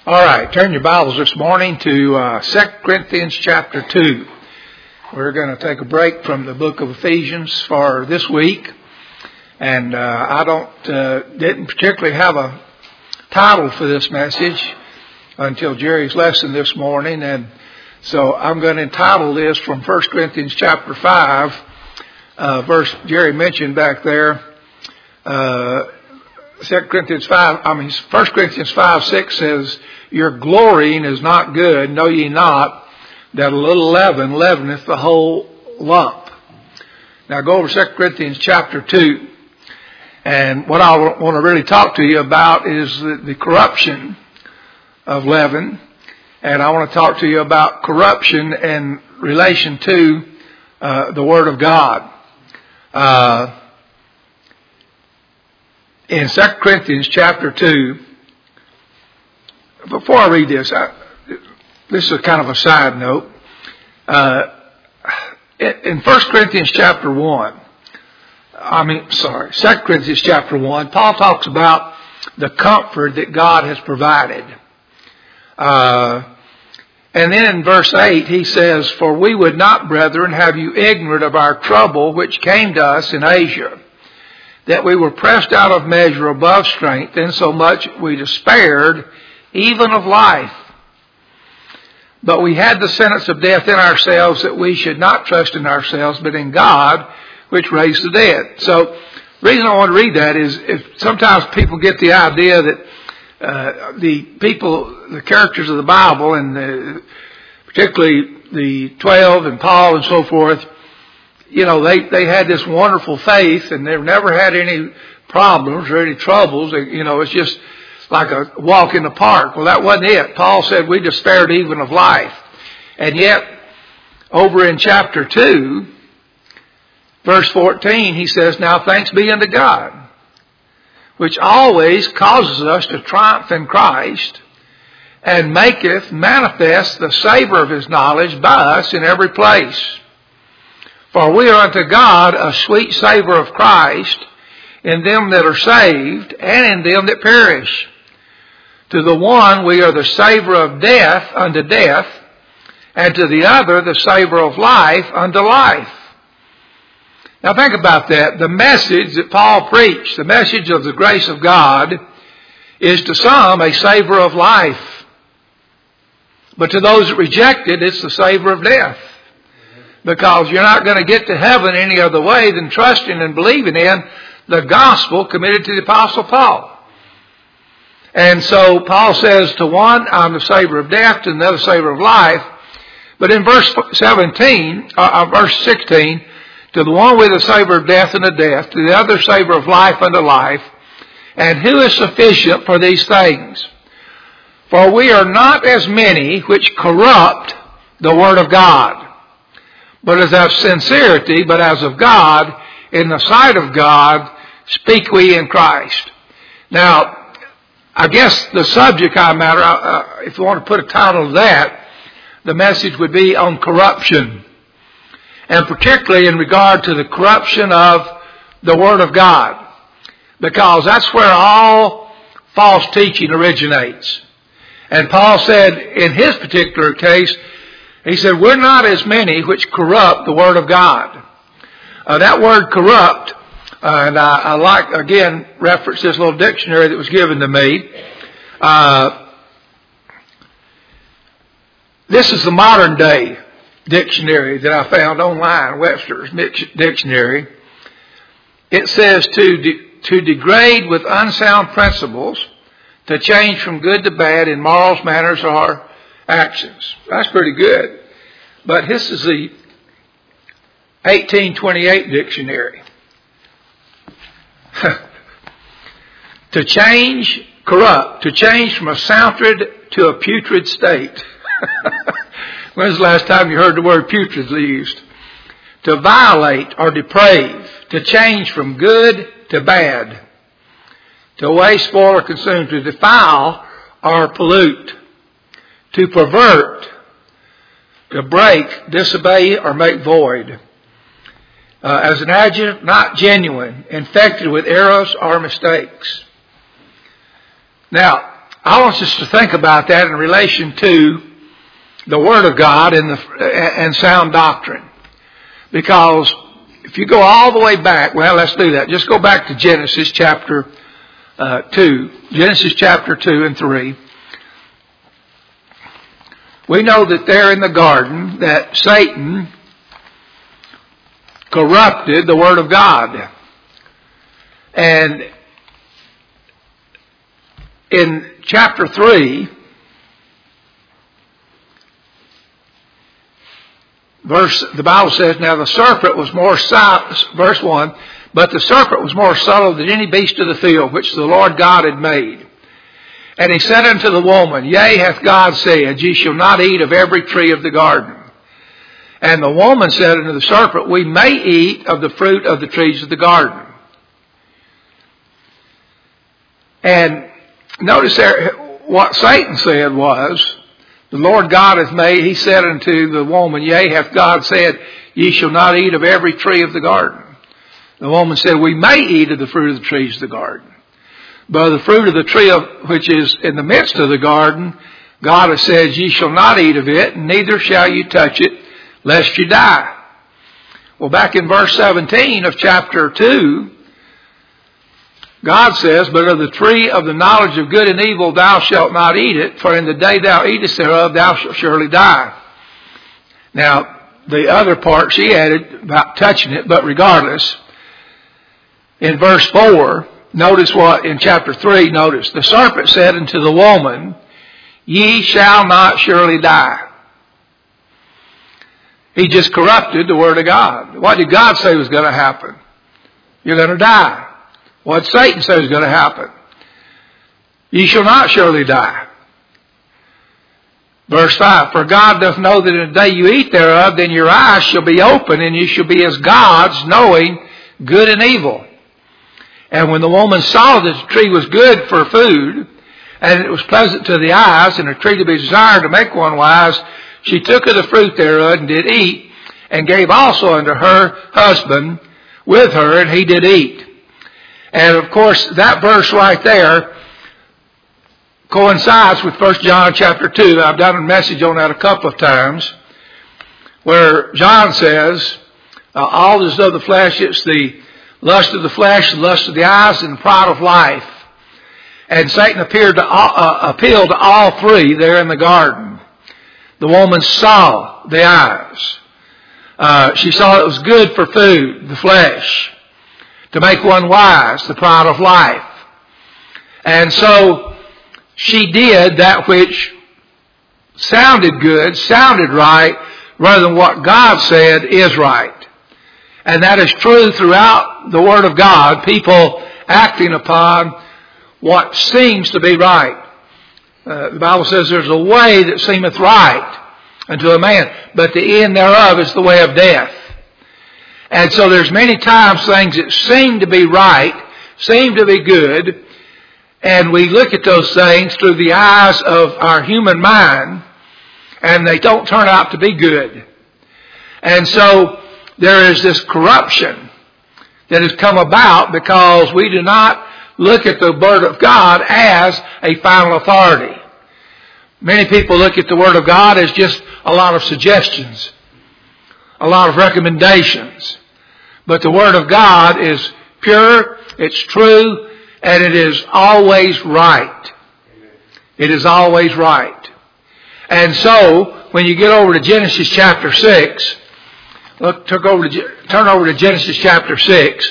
All right, turn your Bibles this morning to 2 Corinthians chapter 2. We're going to take a break from the book of Ephesians for this week. And I didn't particularly have a title for this message until Jerry's lesson this morning. And so I'm going to entitle this from 1 Corinthians chapter 5, verse Jerry mentioned back there. 1 Corinthians 5:6 says, "Your glorying is not good, know ye not, that a little leaven leaveneth the whole lump." Now go over 2 Corinthians chapter 2. And what I want to really talk to you about is the corruption of leaven. And I want to talk to you about corruption in relation to the Word of God. In 2 Corinthians chapter 2, before I read this, this is kind of a side note. In 1 Corinthians chapter 2 Corinthians chapter 1, Paul talks about the comfort that God has provided. And then in verse 8 he says, "For we would not, brethren, have you ignorant of our trouble which came to us in Asia, that we were pressed out of measure above strength, insomuch we despaired even of life. But we had the sentence of death in ourselves, that we should not trust in ourselves, but in God, which raised the dead." So the reason I want to read that is if sometimes people get the idea that the characters of the Bible, and particularly the 12 and Paul and so forth, they had this wonderful faith and they've never had any problems or any troubles. It's just like a walk in the park. Well, that wasn't it. Paul said we despaired even of life. And yet, over in chapter 2, verse 14, he says, "Now thanks be unto God, which always causes us to triumph in Christ, and maketh manifest the savor of his knowledge by us in every place. For we are unto God a sweet savor of Christ in them that are saved and in them that perish. To the one we are the savor of death unto death, and to the other the savor of life unto life." Now think about that. The message that Paul preached, the message of the grace of God, is to some a savor of life. But to those that reject it, it's the savor of death. Because you're not going to get to heaven any other way than trusting and believing in the gospel committed to the Apostle Paul. And so Paul says to one, "I'm the savor of death," to another, savor of life. But in verse 16, "To the one with the savor of death unto death, to the other savor of life unto life. And who is sufficient for these things? For we are not as many which corrupt the word of God, but as of sincerity, but as of God, in the sight of God, speak we in Christ." Now, I guess the subject matter, if you want to put a title to that, the message would be on corruption. And particularly in regard to the corruption of the Word of God. Because that's where all false teaching originates. And Paul said in his particular case, he said, we're not as many which corrupt the Word of God. That word corrupt, and I like, again, reference this little dictionary that was given to me. This is the modern day dictionary that I found online, Webster's Dictionary. It says to degrade with unsound principles, to change from good to bad in morals, manners, or actions. That's pretty good. But this is the 1828 dictionary. To change, corrupt, to change from a sounded to a putrid state. When's the last time you heard the word putrid used? To violate or deprave, to change from good to bad, to waste, spoil, or consume, to defile or pollute, to pervert, to break, disobey, or make void. As an adjective, not genuine, infected with errors or mistakes. Now, I want us to think about that in relation to the Word of God and sound doctrine. Because if you go all the way back, well, let's do that. Just go back to Genesis chapter 2. Genesis chapter 2 and 3. We know that there in the garden that Satan corrupted the Word of God. And in chapter 3, the Bible says, now the serpent was more subtle, verse 1, but the serpent was more subtle than any beast of the field which the Lord God had made. And he said unto the woman, Yea, hath God said, Ye shall not eat of every tree of the garden. And the woman said unto the serpent, We may eat of the fruit of the trees of the garden. And notice there, what Satan said was, the Lord God hath made, he said unto the woman, Yea, hath God said, Ye shall not eat of every tree of the garden. The woman said, We may eat of the fruit of the trees of the garden. But the fruit of the tree which is in the midst of the garden, God has said, Ye shall not eat of it, neither shall you touch it, lest you die. Well, back in verse 17 of chapter 2, God says, But of the tree of the knowledge of good and evil thou shalt not eat it, for in the day thou eatest thereof thou shalt surely die. Now, the other part she added about touching it, but regardless, in verse 4, notice what, in chapter 3, notice, the serpent said unto the woman, Ye shall not surely die. He just corrupted the Word of God. What did God say was going to happen? You're going to die. What Satan says is going to happen. Ye shall not surely die. Verse 5, For God doth know that in the day you eat thereof, then your eyes shall be open, and you shall be as gods, knowing good and evil. And when the woman saw that the tree was good for food, and it was pleasant to the eyes, and a tree to be desired to make one wise, she took of the fruit thereof, and did eat, and gave also unto her husband with her, and he did eat. And of course, that verse right there coincides with 1 John chapter 2. I've done a message on that a couple of times, where John says, all is of the flesh, it's the lust of the flesh, the lust of the eyes, and the pride of life. And Satan appealed to all three there in the garden. The woman saw the eyes. She saw it was good for food, the flesh, to make one wise, the pride of life. And so she did that which sounded good, sounded right, rather than what God said is right. And that is true throughout the Word of God, people acting upon what seems to be right. The Bible says there's a way that seemeth right unto a man, but the end thereof is the way of death. And so there's many times things that seem to be right, seem to be good, and we look at those things through the eyes of our human mind, and they don't turn out to be good. And so there is this corruption that has come about because we do not look at the Word of God as a final authority. Many people look at the Word of God as just a lot of suggestions, a lot of recommendations. But the Word of God is pure, it's true, and it is always right. It is always right. And so, when you get over to Genesis chapter 6, turn over to Genesis chapter 6.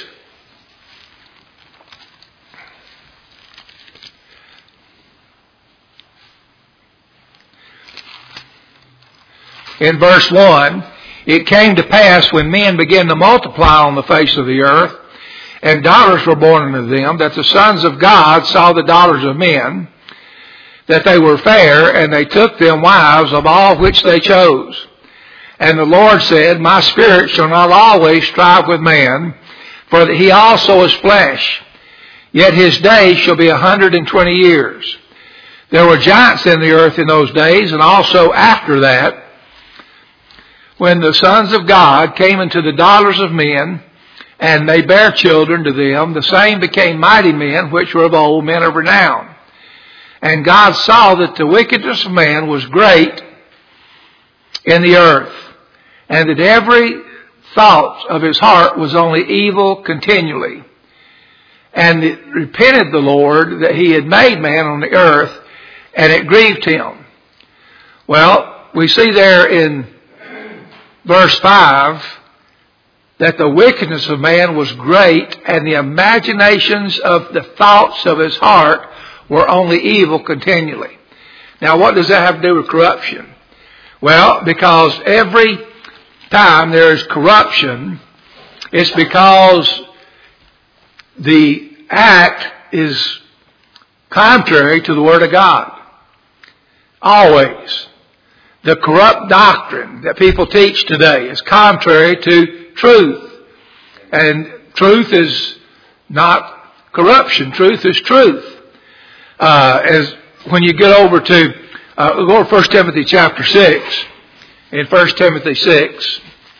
In verse 1, It came to pass when men began to multiply on the face of the earth, and daughters were born unto them, that the sons of God saw the daughters of men, that they were fair, and they took them wives of all which they chose. And the Lord said, My spirit shall not always strive with man, for that he also is flesh. Yet his days shall be 120 years. There were giants in the earth in those days, and also after that, when the sons of God came into the daughters of men, and they bare children to them, the same became mighty men, which were of old, men of renown. And God saw that the wickedness of man was great in the earth, and that every thought of his heart was only evil continually. And it repented the Lord that he had made man on the earth, and it grieved him. Well, we see there in verse 5 that the wickedness of man was great, and the imaginations of the thoughts of his heart were only evil continually. Now, what does that have to do with corruption? Well, because every time there is corruption, it's because the act is contrary to the Word of God. Always. The corrupt doctrine that people teach today is contrary to truth. And truth is not corruption. Truth is truth. As when you get over to go to 1 Timothy chapter 6. In 1 Timothy 6.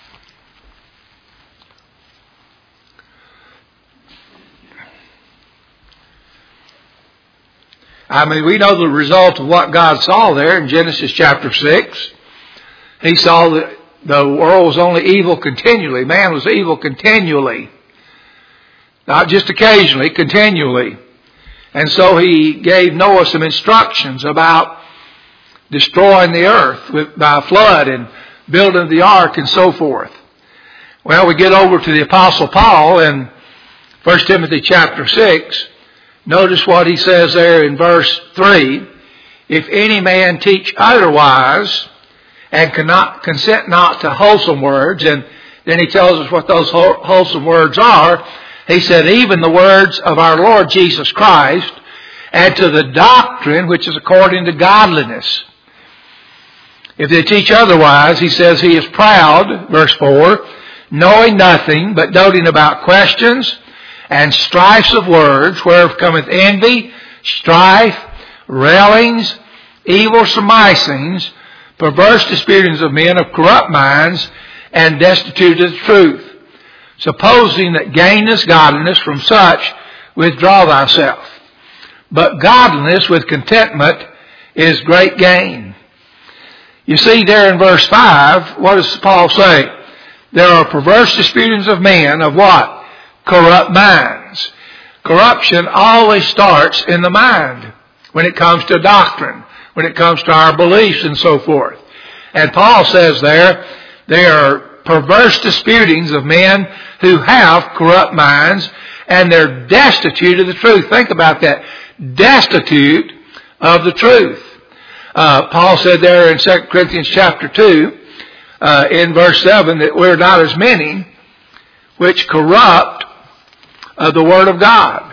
I mean, we know the result of what God saw there in Genesis chapter 6. He saw that the world was only evil continually. Man was evil continually. Not just occasionally, continually. And so he gave Noah some instructions about destroying the earth by a flood and building the ark and so forth. Well, we get over to the Apostle Paul in 1 Timothy chapter 6. Notice what he says there in verse 3. If any man teach otherwise and consent not to wholesome words, and then he tells us what those wholesome words are. He said, even the words of our Lord Jesus Christ, and to the doctrine which is according to godliness. If they teach otherwise, he says he is proud, verse 4, knowing nothing, but doting about questions and strifes of words, whereof cometh envy, strife, railings, evil surmisings, perverse disputings of men of corrupt minds, and destitute of the truth. Supposing that gain is godliness, from such withdraw thyself. But godliness with contentment is great gain. You see there in verse 5, what does Paul say? There are perverse disputings of men of what? Corrupt minds. Corruption always starts in the mind when it comes to doctrine, when it comes to our beliefs and so forth. And Paul says there are perverse disputings of men who have corrupt minds, and they're destitute of the truth. Think about that. Destitute of the truth. Paul said there in 2 Corinthians chapter 2, in verse 7, that we're not as many which corrupt the word of God.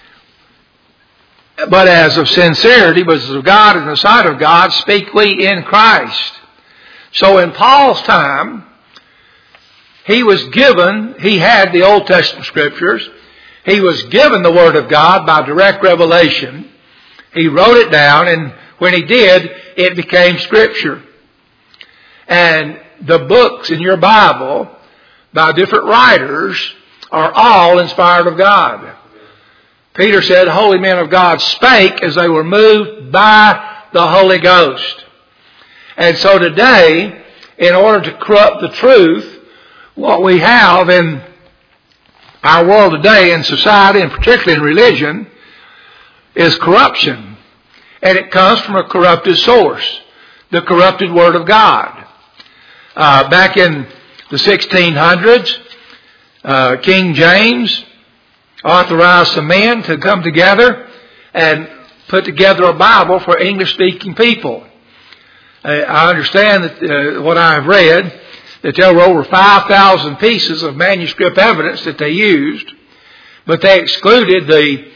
But as of sincerity, but as of God in the sight of God, speak we in Christ. So in Paul's time, he had the Old Testament scriptures. He was given the Word of God by direct revelation. He wrote it down, and when he did, it became Scripture. And the books in your Bible by different writers are all inspired of God. Peter said, holy men of God spake as they were moved by the Holy Ghost. And so today, in order to corrupt the truth, what we have in our world today, in society, and particularly in religion, is corruption. And it comes from a corrupted source, the corrupted Word of God. Back in the 1600s, King James authorized some men to come together and put together a Bible for English-speaking people. I understand that what I have read, that there were over 5,000 pieces of manuscript evidence that they used, but they excluded the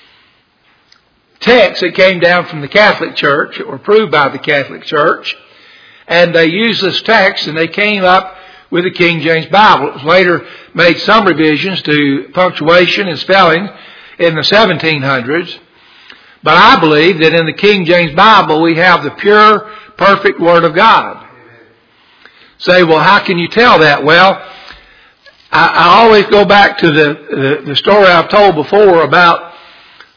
texts that came down from the Catholic Church, that were approved by the Catholic Church, and they used this text and they came up with the King James Bible. It was later made some revisions to punctuation and spelling in the 1700s, but I believe that in the King James Bible we have the pure, perfect Word of God. Say, well, how can you tell that? Well, I always go back to the story I've told before about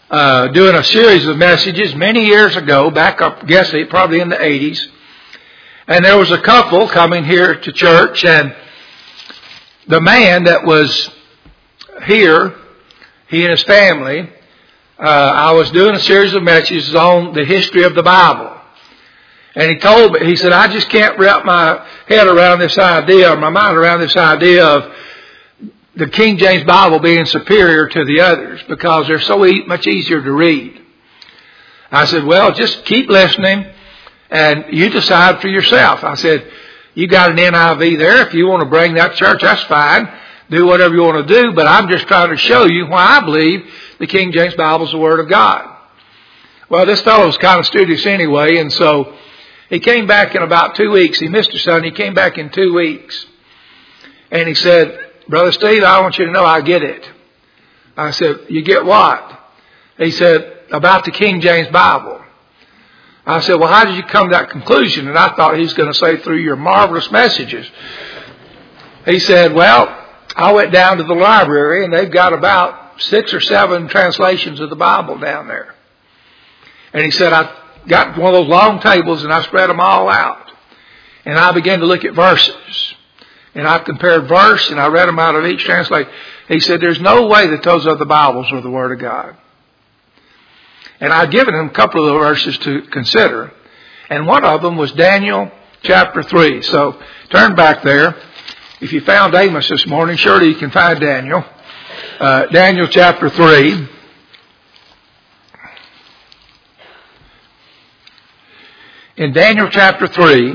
doing a series of messages many years ago, back up, probably in the 80s. And there was a couple coming here to church, and the man that was here, he and his family, I was doing a series of messages on the history of the Bible. And he told me, he said, I just can't wrap my head around this idea, or my mind around this idea of the King James Bible being superior to the others because they're so much easier to read. I said, well, just keep listening and you decide for yourself. I said, you got an NIV there. If you want to bring that to church, that's fine. Do whatever you want to do, but I'm just trying to show you why I believe the King James Bible is the Word of God. Well, this fellow was kind of studious anyway, and so he came back in about 2 weeks. He missed a Sunday. He came back in 2 weeks. And he said, Brother Steve, I want you to know I get it. I said, you get what? He said, about the King James Bible. I said, well, how did you come to that conclusion? And I thought he was going to say through your marvelous messages. He said, well, I went down to the library and they've got about 6 or 7 translations of the Bible down there. And he said, I got one of those long tables and I spread them all out. And I began to look at verses. And I compared verse and I read them out of each translation. He said, there's no way that those other Bibles are the Word of God. And I'd given him a couple of the verses to consider. And one of them was Daniel chapter 3. So turn back there. If you found Amos this morning, surely you can find Daniel. Daniel chapter 3. In Daniel chapter 3,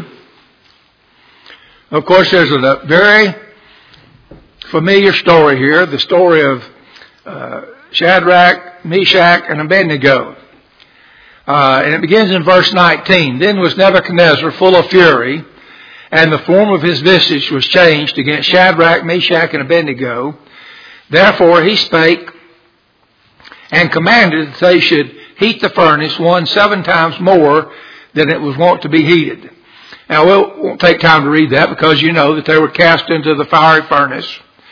of course, there's a very familiar story here, the story of Shadrach, Meshach, and Abednego. And it begins in verse 19. Then was Nebuchadnezzar full of fury, and the form of his visage was changed against Shadrach, Meshach, and Abednego. Therefore he spake and commanded that they should heat the furnace 7 times more than it was wont to be heated. Now, we won't take time to read that because you know that they were cast into the fiery furnace.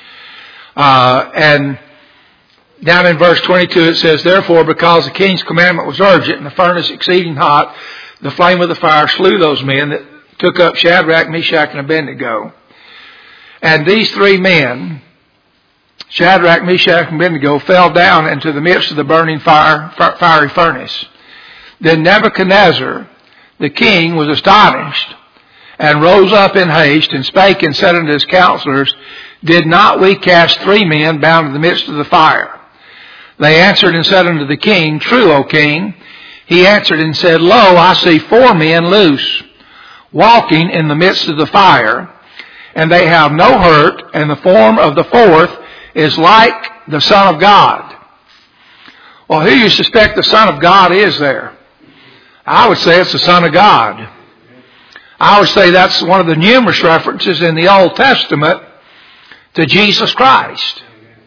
And down in verse 22 it says, therefore, because the king's commandment was urgent and the furnace exceeding hot, the flame of the fire slew those men that took up Shadrach, Meshach, and Abednego. And these 3 men, Shadrach, Meshach, and Abednego, fell down into the midst of the burning fiery furnace. Then Nebuchadnezzar, the king, was astonished, and rose up in haste, and spake and said unto his counselors, did not we cast 3 men bound in the midst of the fire? They answered and said unto the king, true, O king. He answered and said, lo, I see 4 men loose, walking in the midst of the fire, and they have no hurt, and the form of the 4th is like the Son of God. Well, who do you suspect the Son of God is there? I would say it's the Son of God. I would say that's one of the numerous references in the Old Testament to Jesus Christ.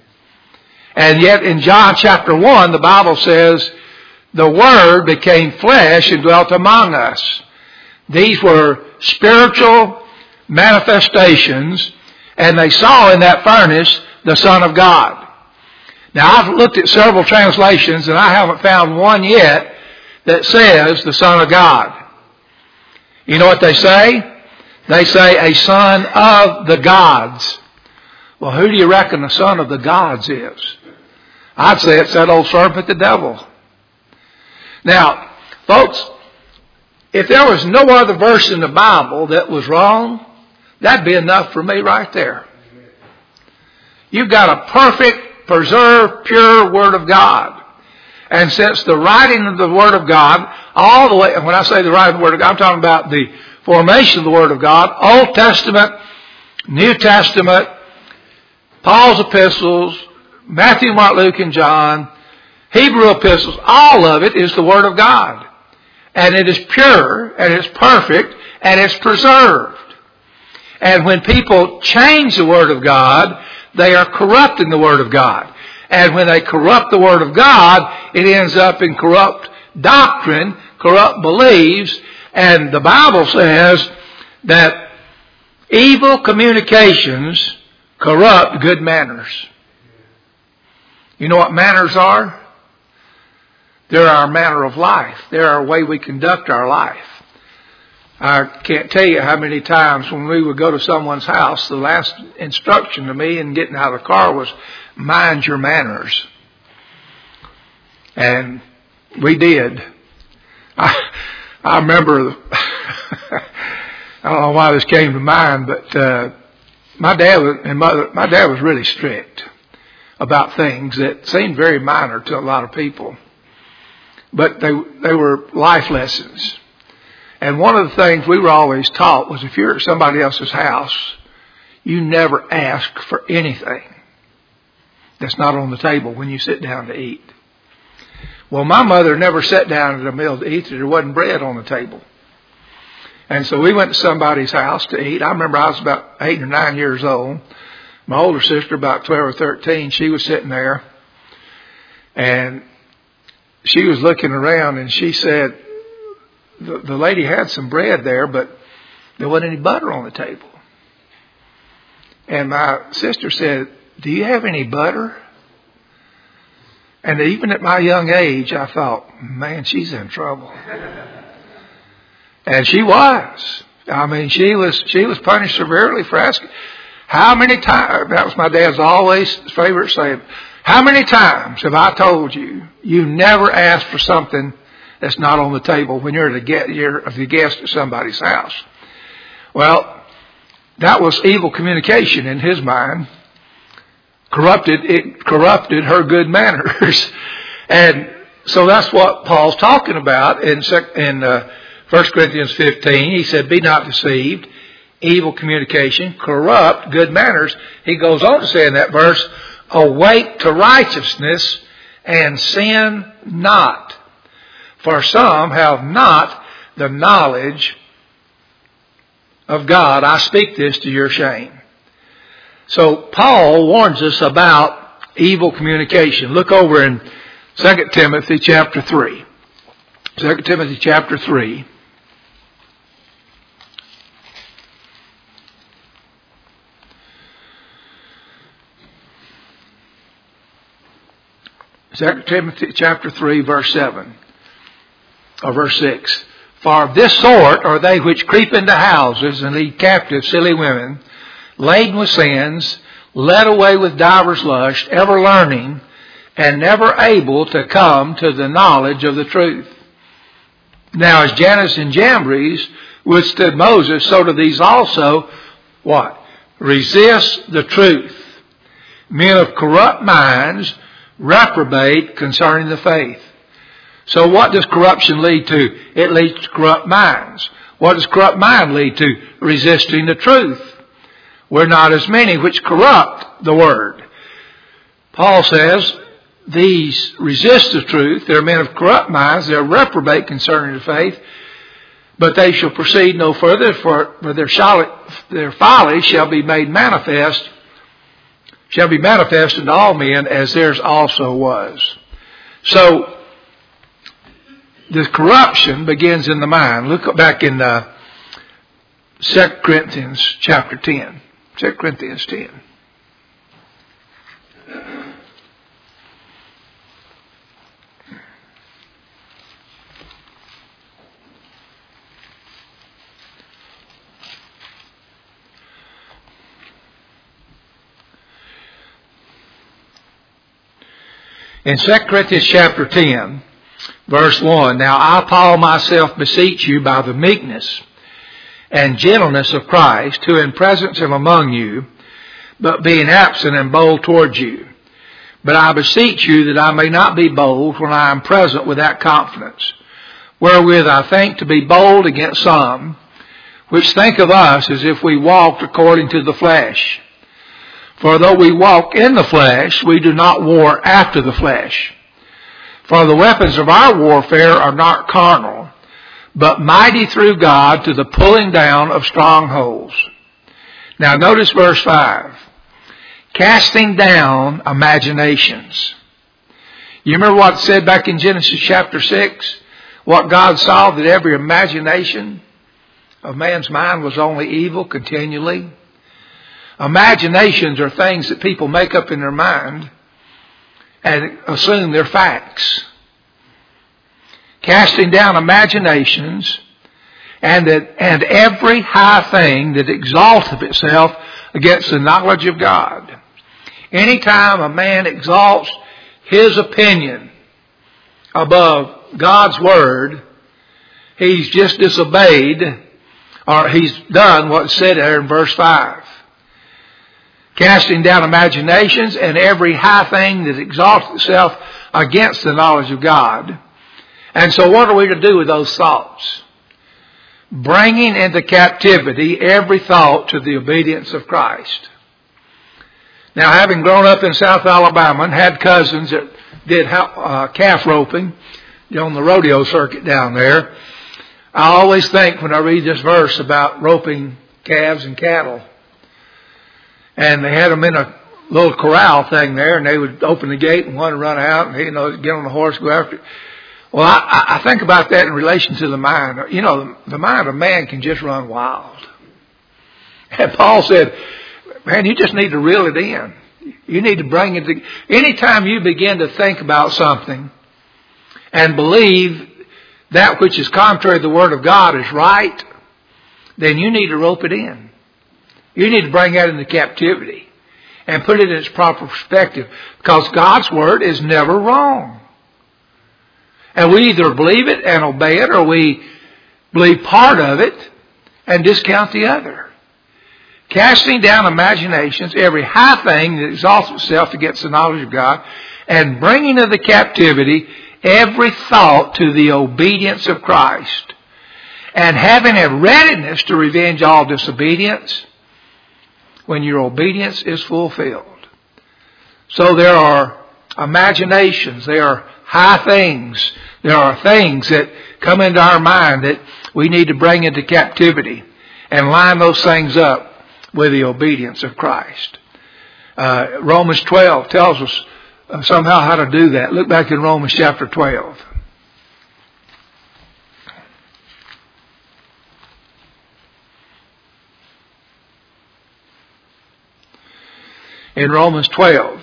And yet in John chapter 1, the Bible says, the Word became flesh and dwelt among us. These were spiritual manifestations, and they saw in that furnace the Son of God. Now, I've looked at several translations, and I haven't found one yet that says the Son of God. You know what they say? They say a son of the gods. Well, who do you reckon the son of the gods is? I'd say it's that old serpent, the devil. Now, folks, if there was no other verse in the Bible that was wrong, that'd be enough for me right there. You've got a perfect, preserved, pure Word of God. And since the writing of the Word of God, all the way, and when I say the writing of the Word of God, I'm talking about the formation of the Word of God, Old Testament, New Testament, Paul's epistles, Matthew, Mark, Luke, and John, Hebrew epistles, all of it is the Word of God. And it is pure, and it's perfect, and it's preserved. And when people change the Word of God, they are corrupting the Word of God. And when they corrupt the Word of God, it ends up in corrupt doctrine, corrupt beliefs, and the Bible says that evil communications corrupt good manners. You know what manners are? They're our manner of life. They're our way we conduct our life. I can't tell you how many times when we would go to someone's house, the last instruction to me in getting out of the car was, mind your manners. And we did. I remember, I don't know why this came to mind, but my dad was really strict about things that seemed very minor to a lot of people. But they were life lessons. And one of the things we were always taught was if you're at somebody else's house, you never ask for anything that's not on the table when you sit down to eat. Well, my mother never sat down at a meal to eat that there wasn't bread on the table. And so we went to somebody's house to eat. I remember I was about 8 or 9 years old. My older sister, about 12 or 13, she was sitting there. And she was looking around and she said, the lady had some bread there, but there wasn't any butter on the table. And my sister said, do you have any butter? And even at my young age, I thought, man, she's in trouble. And she was. I mean, she was punished severely for asking. How many times, that was my dad's always favorite saying, how many times have I told you, you never ask for something that's not on the table when you're a guest at somebody's house? Well, that was evil communication in his mind. It corrupted her good manners. And so that's what Paul's talking about in 1 Corinthians 15. He said, be not deceived. Evil communication corrupt good manners. He goes on to say in that verse, awake to righteousness and sin not. For some have not the knowledge of God. I speak this to your shame. So Paul warns us about evil communication. Look over in 2 Timothy chapter 3. 2 Timothy chapter 3. Second Timothy chapter 3 verse 7 or verse 6. For of this sort are they which creep into houses and lead captive silly women, laden with sins, led away with divers lusts, ever learning, and never able to come to the knowledge of the truth. Now as Jannes and Jambres withstood Moses, so do these also, what? Resist the truth. Men of corrupt minds reprobate concerning the faith. So what does corruption lead to? It leads to corrupt minds. What does corrupt mind lead to? Resisting the truth. We're not as many which corrupt the word. Paul says, these resist the truth. They're men of corrupt minds. They're reprobate concerning the faith. But they shall proceed no further, for their folly shall be made manifest, shall be manifest unto all men, as theirs also was. So, the corruption begins in the mind. Look back in 2 Corinthians chapter 10. 2 Corinthians 10. In 2 Corinthians chapter 10, verse 1, now I, Paul, myself beseech you by the meekness and gentleness of Christ, who in presence am among you, but being absent am bold towards you. But I beseech you that I may not be bold when I am present with that confidence, wherewith I think to be bold against some, which think of us as if we walked according to the flesh. For though we walk in the flesh, we do not war after the flesh. For the weapons of our warfare are not carnal, but mighty through God to the pulling down of strongholds. Now notice verse 5. Casting down imaginations. You remember what it said back in Genesis chapter 6? What God saw, that every imagination of man's mind was only evil continually. Imaginations are things that people make up in their mind and assume they're facts. casting down imaginations, and every high thing that exalteth itself against the knowledge of God. Anytime a man exalts his opinion above God's Word, he's just disobeyed, or he's done what's said there in verse 5. Casting down imaginations and every high thing that exalts itself against the knowledge of God. And so what are we to do with those thoughts? Bringing into captivity every thought to the obedience of Christ. Now, having grown up in South Alabama and had cousins that did calf roping on the rodeo circuit down there, I always think when I read this verse about roping calves and cattle. And they had them in a little corral thing there, and they would open the gate and one would run out and, get on the horse, go after it. Well, I think about that in relation to the mind. The mind of man can just run wild. And Paul said, man, you just need to reel it in. You need to bring it to... Anytime you begin to think about something and believe that which is contrary to the Word of God is right, then you need to rope it in. You need to bring that into captivity and put it in its proper perspective, because God's Word is never wrong. And we either believe it and obey it, or we believe part of it and discount the other. Casting down imaginations, every high thing that exalts itself against the knowledge of God, and bringing into captivity every thought to the obedience of Christ, and having a readiness to revenge all disobedience when your obedience is fulfilled. So there are imaginations, there are high things, there are things that come into our mind that we need to bring into captivity and line those things up with the obedience of Christ. Romans 12 tells us somehow how to do that. Look back in Romans chapter 12. In Romans 12,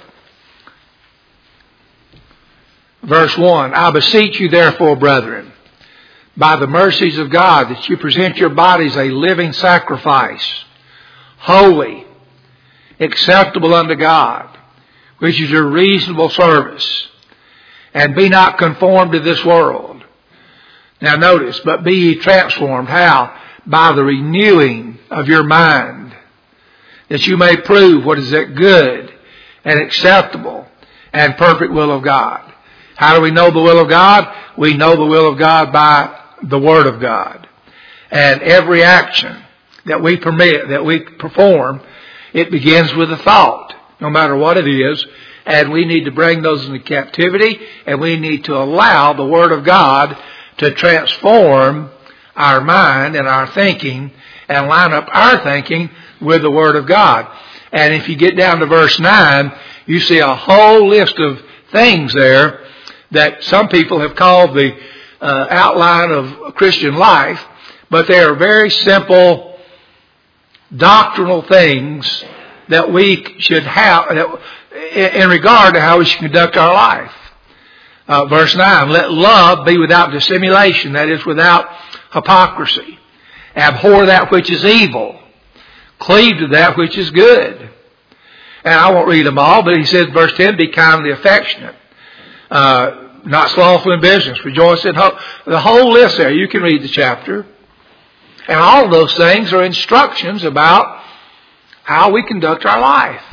verse 1, I beseech you therefore, brethren, by the mercies of God, that you present your bodies a living sacrifice, holy, acceptable unto God, which is your reasonable service. And be not conformed to this world. Now notice, but be ye transformed. How? By the renewing of your mind, that you may prove what is that good and acceptable and perfect will of God. How do we know the will of God? We know the will of God by the Word of God. And every action that we permit, that we perform, it begins with a thought, no matter what it is. And we need to bring those into captivity, and we need to allow the Word of God to transform our mind and our thinking and line up our thinking with the Word of God. And if you get down to verse 9, you see a whole list of things there that some people have called the outline of Christian life, but they are very simple doctrinal things that we should have in regard to how we should conduct our life. Verse 9, let love be without dissimulation, that is, without hypocrisy. Abhor that which is evil. Cleave to that which is good. And I won't read them all, but he says, verse 10, be kindly affectionate. Not slothful in business. Rejoice in hope. The whole list there, you can read the chapter. And all of those things are instructions about how we conduct our life.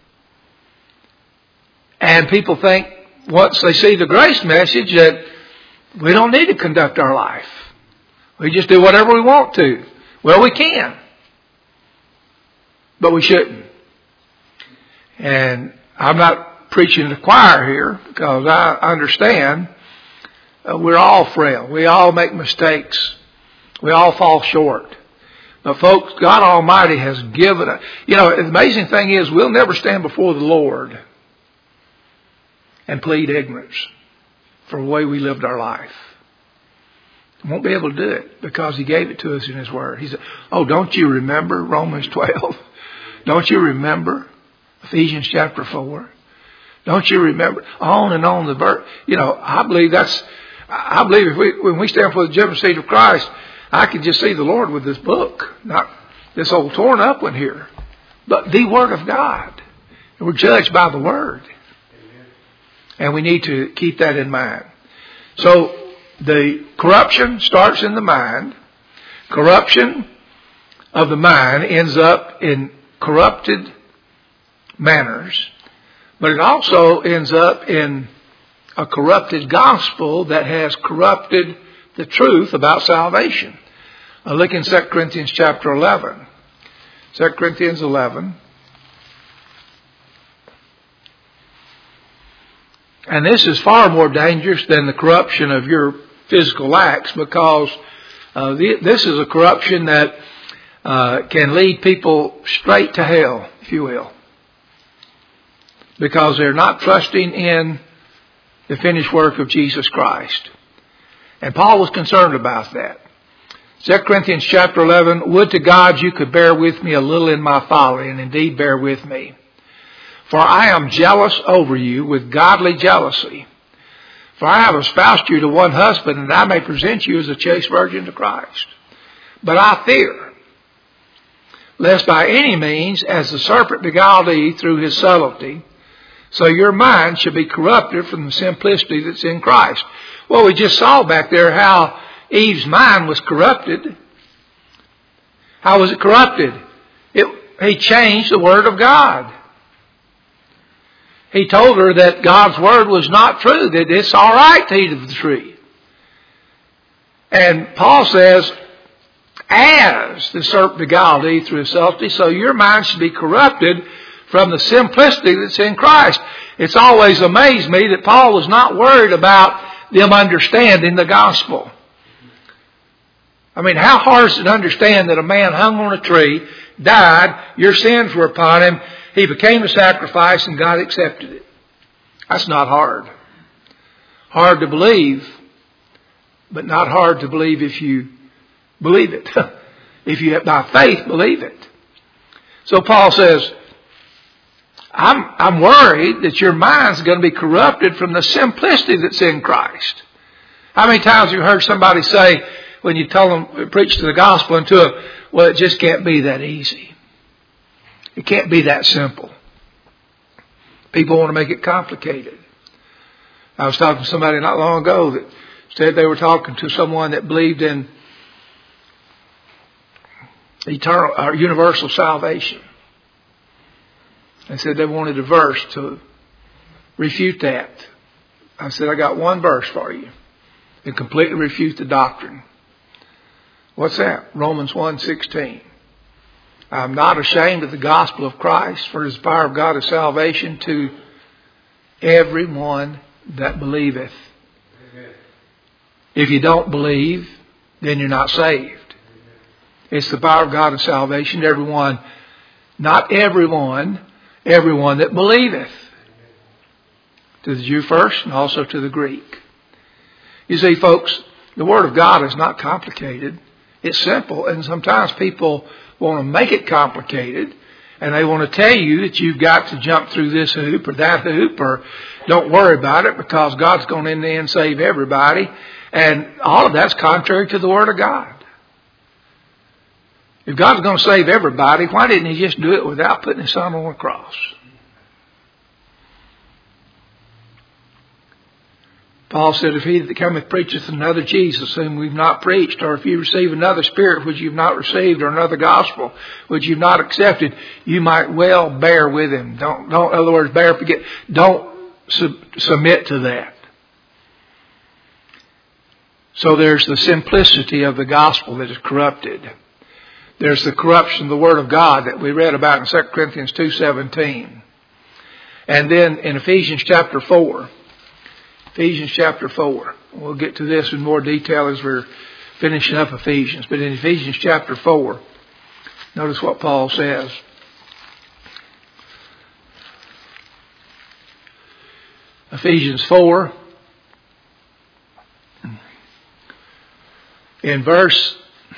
And people think, once they see the grace message, that we don't need to conduct our life. We just do whatever we want to. Well, we can. But we shouldn't. And I'm not preaching to the choir here, because I understand we're all frail. We all make mistakes. We all fall short. But folks, God Almighty has given us. The amazing thing is, we'll never stand before the Lord and plead ignorance for the way we lived our life. We won't be able to do it, because He gave it to us in His Word. He said, oh, don't you remember Romans 12? Don't you remember Ephesians chapter 4? Don't you remember? On and on the verse. I believe that's I believe when we stand for the judgment seat of Christ, I can just see the Lord with this book, not this old torn up one here, but the Word of God. And we're judged by the Word. Amen. And we need to keep that in mind. So the corruption starts in the mind. Corruption of the mind ends up in corrupted manners, but it also ends up in a corrupted gospel that has corrupted the truth about salvation. Look in 2 Corinthians chapter 11. 2 Corinthians 11. And this is far more dangerous than the corruption of your physical acts, because this is a corruption that can lead people straight to hell, if you will, because they're not trusting in the finished work of Jesus Christ. And Paul was concerned about that. 2 Corinthians chapter 11, would to God you could bear with me a little in my folly, and indeed bear with me. For I am jealous over you with godly jealousy. For I have espoused you to one husband, and I may present you as a chaste virgin to Christ. But I fear, lest by any means, as the serpent beguiled Eve through his subtlety, so your mind should be corrupted from the simplicity that's in Christ. Well, we just saw back there how Eve's mind was corrupted. How was it corrupted? He changed the Word of God. He told her that God's Word was not true, that it's all right to eat of the tree. And Paul says, as the serpent beguiled Eve through his subtlety, so your mind should be corrupted from the simplicity that's in Christ. It's always amazed me that Paul was not worried about them understanding the gospel. I mean, how hard is it to understand that a man hung on a tree, died, your sins were upon him, he became a sacrifice, and God accepted it? That's not hard. Hard to believe, but not hard to believe if you believe it. If you by faith believe it. So Paul says, I'm worried that your mind's going to be corrupted from the simplicity that's in Christ. How many times have you heard somebody say, when you tell them, preach the gospel into them, well, it just can't be that easy. It can't be that simple. People want to make it complicated. I was talking to somebody not long ago that said they were talking to someone that believed in eternal or universal salvation. They said they wanted a verse to refute that. I said, I got one verse for you that completely refutes the doctrine. What's that? Romans 1:16. I am not ashamed of the gospel of Christ, for it is the power of God of salvation to everyone that believeth. Amen. If you don't believe, then you're not saved. Amen. It's the power of God of salvation to everyone, not everyone that believeth. To the Jew first and also to the Greek. You see, folks, the Word of God is not complicated. It's simple, and sometimes people want to make it complicated, and they want to tell you that you've got to jump through this hoop or that hoop, or don't worry about it because God's going to in the end save everybody. And all of that's contrary to the Word of God. If God's going to save everybody, why didn't He just do it without putting His Son on a cross? Paul said, if he that cometh preacheth another Jesus whom we've not preached, or if you receive another spirit which you've not received, or another gospel which you've not accepted, you might well bear with him. Don't in other words, don't submit to that. So there's the simplicity of the gospel that is corrupted. There's the corruption of the Word of God that we read about in 2 Corinthians 2:17. And then in Ephesians chapter 4. Ephesians chapter 4. We'll get to this in more detail as we're finishing up Ephesians. But in Ephesians chapter 4, notice what Paul says. Ephesians 4, in verse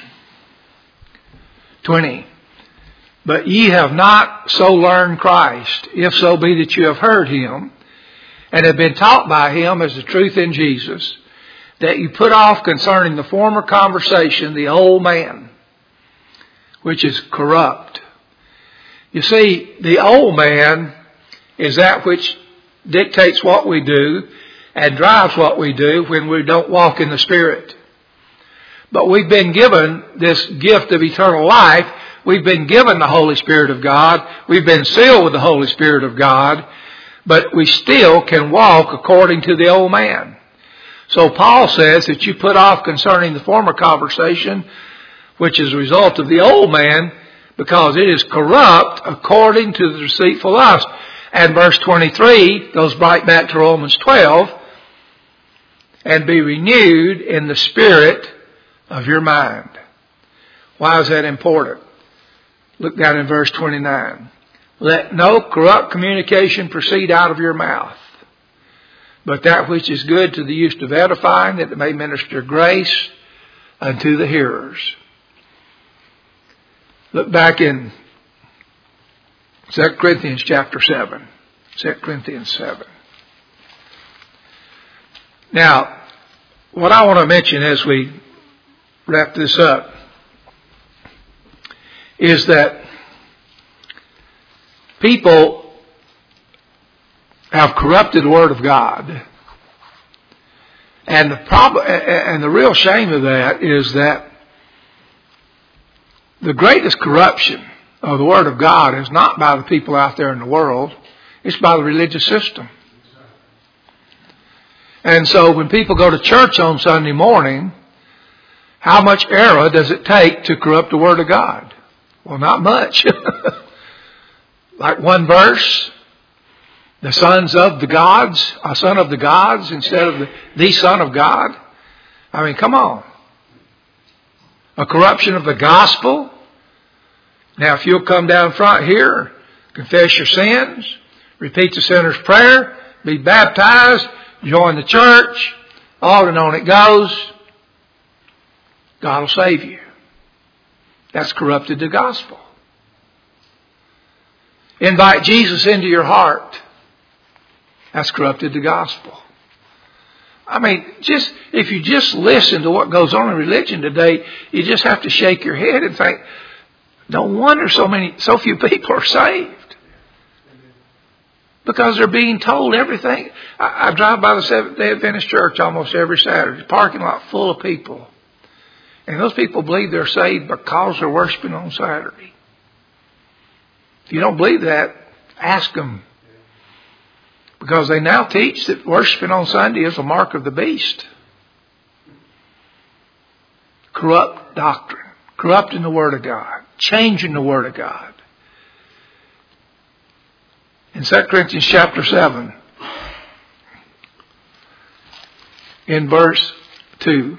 20. But ye have not so learned Christ, if so be that you have heard Him, and have been taught by Him as the truth in Jesus, that you put off concerning the former conversation the old man, which is corrupt. You see, the old man is that which dictates what we do and drives what we do when we don't walk in the Spirit. But we've been given this gift of eternal life. We've been given the Holy Spirit of God. We've been sealed with the Holy Spirit of God. But we still can walk according to the old man. So Paul says that you put off concerning the former conversation, which is a result of the old man, because it is corrupt according to the deceitful lust. And verse 23 goes right back to Romans 12. And be renewed in the spirit of your mind. Why is that important? Look down in verse 29. Let no corrupt communication proceed out of your mouth, but that which is good to the use of edifying, that it may minister grace unto the hearers. Look back in 2 Corinthians chapter 7. 2 Corinthians 7. Now, what I want to mention as we wrap this up is that people have corrupted the Word of God. And the real shame of that is that the greatest corruption of the Word of God is not by the people out there in the world. It's by the religious system. And so when people go to church on Sunday morning, how much error does it take to corrupt the Word of God? Well, not much. Like one verse, the sons of the gods, a son of the gods instead of the son of God. I mean, come on. A corruption of the gospel. Now, if you'll come down front here, confess your sins, repeat the sinner's prayer, be baptized, join the church, on and on it goes, God will save you. That's corrupted the gospel. Invite Jesus into your heart. That's corrupted the gospel. I mean, if you just listen to what goes on in religion today, you just have to shake your head and think, no wonder so few people are saved. Because they're being told everything. I drive by the Seventh-day Adventist church almost every Saturday. Parking lot full of people. And those people believe they're saved because they're worshiping on Saturday. If you don't believe that, ask them. Because they now teach that worshiping on Sunday is a mark of the beast. Corrupt doctrine. Corrupting the Word of God. Changing the Word of God. In 2 Corinthians chapter 7, in verse 2,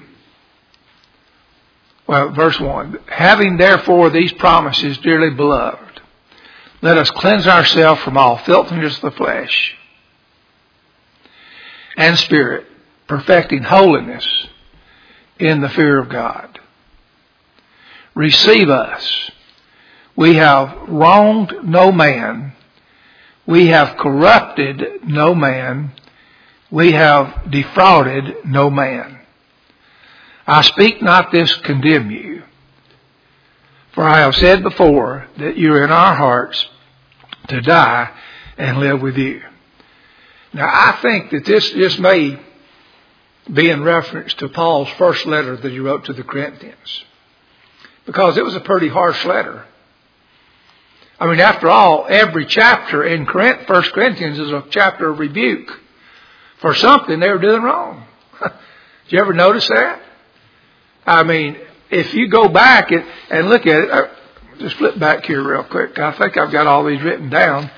verse 1, having therefore these promises, dearly beloved, let us cleanse ourselves from all filthiness of the flesh and spirit, perfecting holiness in the fear of God. Receive us. We have wronged no man. We have corrupted no man. We have defrauded no man. I speak not this to condemn you, for I have said before that you are in our hearts to die and live with you. Now, I think that this may be in reference to Paul's first letter that he wrote to the Corinthians, because it was a pretty harsh letter. I mean, after all, every chapter in 1 Corinthians is a chapter of rebuke for something they were doing wrong. Did you ever notice that? I mean, if you go back and look at it, just flip back here real quick. I think I've got all these written down.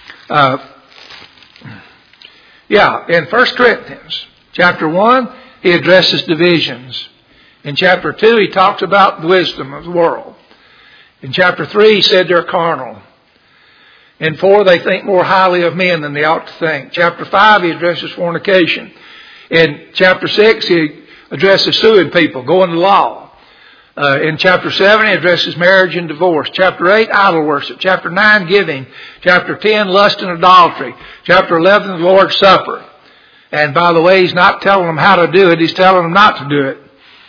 In 1 Corinthians chapter 1, he addresses divisions. In chapter 2, he talks about the wisdom of the world. In chapter 3, he said they're carnal. In 4, they think more highly of men than they ought to think. Chapter 5, he addresses fornication. In chapter 6, he addresses suing people, going to law. In chapter 7, he addresses marriage and divorce. Chapter 8, idol worship. Chapter 9, giving. Chapter 10, lust and idolatry. Chapter 11, the Lord's Supper. And by the way, He's not telling them how to do it. He's telling them not to do it.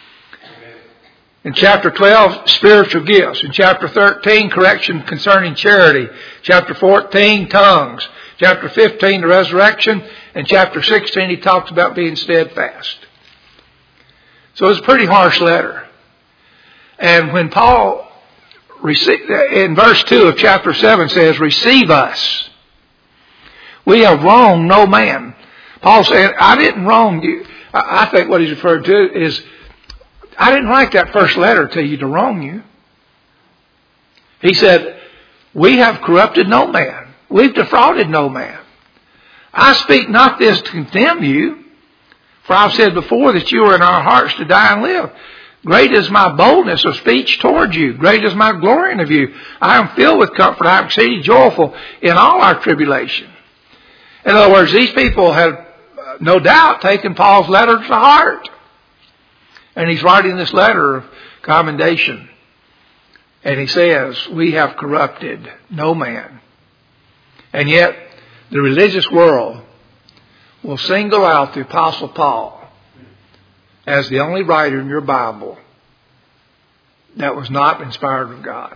In chapter 12, spiritual gifts. In chapter 13, correction concerning charity. Chapter 14, tongues. Chapter 15, the resurrection. And chapter 16, he talks about being steadfast. So it's a pretty harsh letter. And when Paul, in verse 2 of chapter 7 says, receive us. We have wronged no man. Paul said, I didn't wrong you. I think what he's referred to is, I didn't write that first letter to you to wrong you. He said, we have corrupted no man. We've defrauded no man. I speak not this to condemn you, for I've said before that you are in our hearts to die and live. Great is my boldness of speech toward you. Great is my glorying of you. I am filled with comfort. I am exceeding joyful in all our tribulation. In other words, these people have no doubt taken Paul's letter to heart. And he's writing this letter of commendation. And he says, we have corrupted no man. And yet, the religious world will single out the Apostle Paul as the only writer in your Bible that was not inspired of God.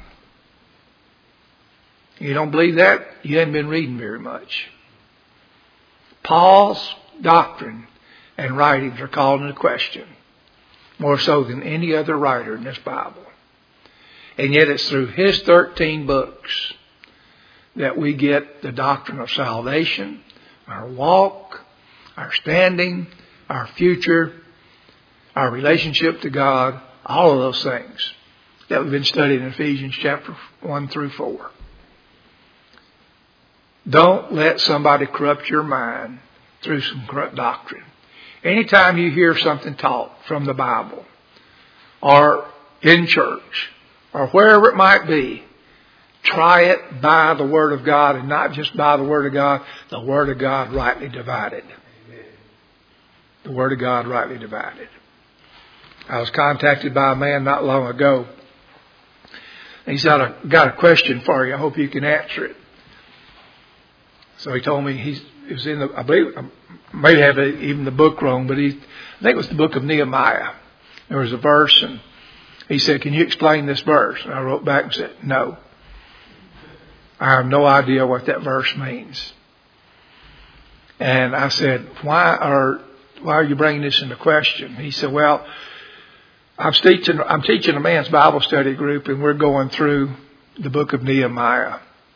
You don't believe that? You haven't been reading very much. Paul's doctrine and writings are called into question, more so than any other writer in this Bible. And yet it's through his 13 books that we get the doctrine of salvation, our walk, our standing, our future, our relationship to God, all of those things that we've been studying in Ephesians chapter 1 through 4. Don't let somebody corrupt your mind through some corrupt doctrine. Anytime you hear something taught from the Bible or in church or wherever it might be, try it by the Word of God, and not just by the Word of God, the Word of God rightly divided. The Word of God rightly divided. I was contacted by a man not long ago. He said, I've got a question for you. I hope you can answer it. So he told me it was in the, I believe, I may have even the book wrong, but I think it was the book of Nehemiah. There was a verse, and he said, can you explain this verse? And I wrote back and said, no. I have no idea what that verse means. And I said, why are you bringing this into question? He said, well, I'm teaching a man's Bible study group, and we're going through the book of Nehemiah.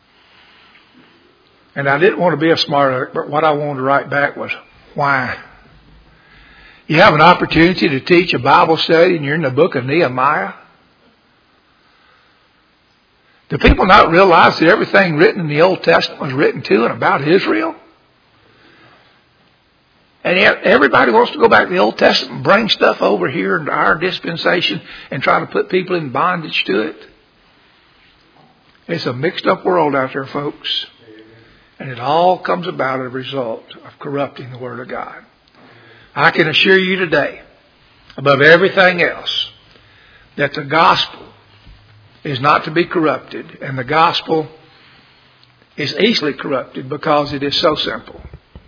And I didn't want to be a smart aleck, but what I wanted to write back was, why? You have an opportunity to teach a Bible study and you're in the book of Nehemiah? Do people not realize that everything written in the Old Testament was written to and about Israel? And yet everybody wants to go back to the Old Testament and bring stuff over here into our dispensation and try to put people in bondage to it. It's a mixed up world out there, folks. And it all comes about as a result of corrupting the Word of God. I can assure you today, above everything else, that the gospel is not to be corrupted. And the gospel is easily corrupted because it is so simple.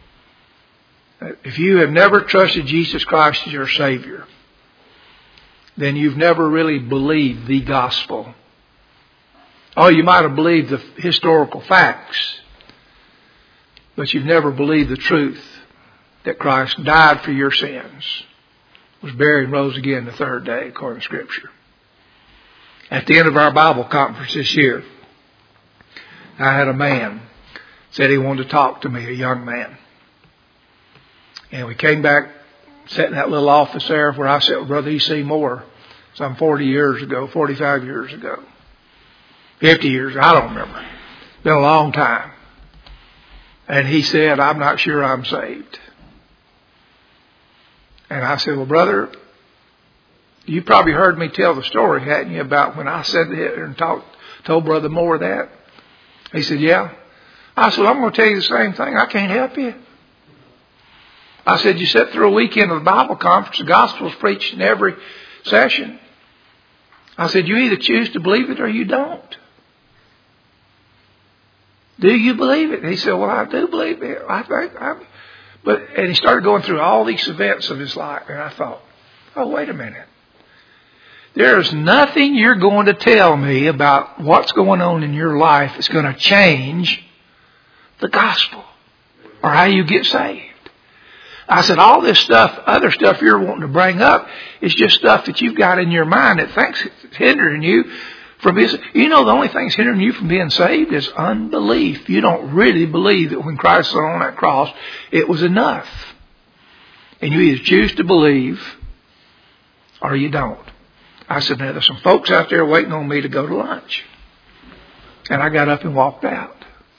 If you have never trusted Jesus Christ as your Savior, then you've never really believed the gospel. Oh, you might have believed the historical facts, but you've never believed the truth that Christ died for your sins, was buried and rose again the third day, according to Scripture. At the end of our Bible conference this year, I had a man said he wanted to talk to me, a young man. And we came back, sat in that little office there where I sat with Brother E.C. Moore some 40 years ago, 45 years ago, 50 years, I don't remember. It's been a long time. And he said, I'm not sure I'm saved. And I said, well, brother, you probably heard me tell the story, hadn't you, about when I sat there and told Brother Moore that? He said, yeah. I said, well, I'm going to tell you the same thing. I can't help you. I said, you sit through a weekend of the Bible conference, the gospel's preached in every session. I said, you either choose to believe it or you don't. Do you believe it? And he said, well, I do believe it. And he started going through all these events of his life. And I thought, oh, wait a minute. There's nothing you're going to tell me about what's going on in your life that's going to change the gospel or how you get saved. I said, all this stuff, other stuff you're wanting to bring up is just stuff that you've got in your mind that thinks it's hindering you from being saved. You know, the only thing that's hindering you from being saved is unbelief. You don't really believe that when Christ was on that cross, it was enough. And you either choose to believe or you don't. I said, now there's some folks out there waiting on me to go to lunch. And I got up and walked out.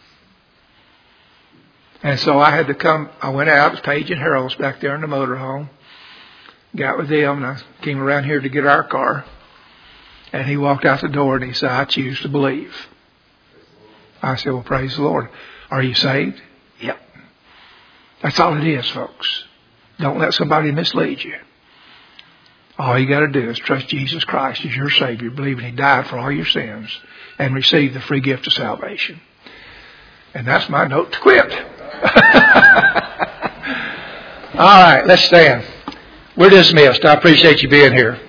And so I had to come. I went out. It was Paige and Harold's back there in the motorhome. Got with them, and I came around here to get our car. And he walked out the door and he said, I choose to believe. I said, well, praise the Lord. Are you saved? Yep. That's all it is, folks. Don't let somebody mislead you. All you got to do is trust Jesus Christ as your Savior, believing He died for all your sins, and receive the free gift of salvation. And that's my note to quit. All right, let's stand. We're dismissed. I appreciate you being here.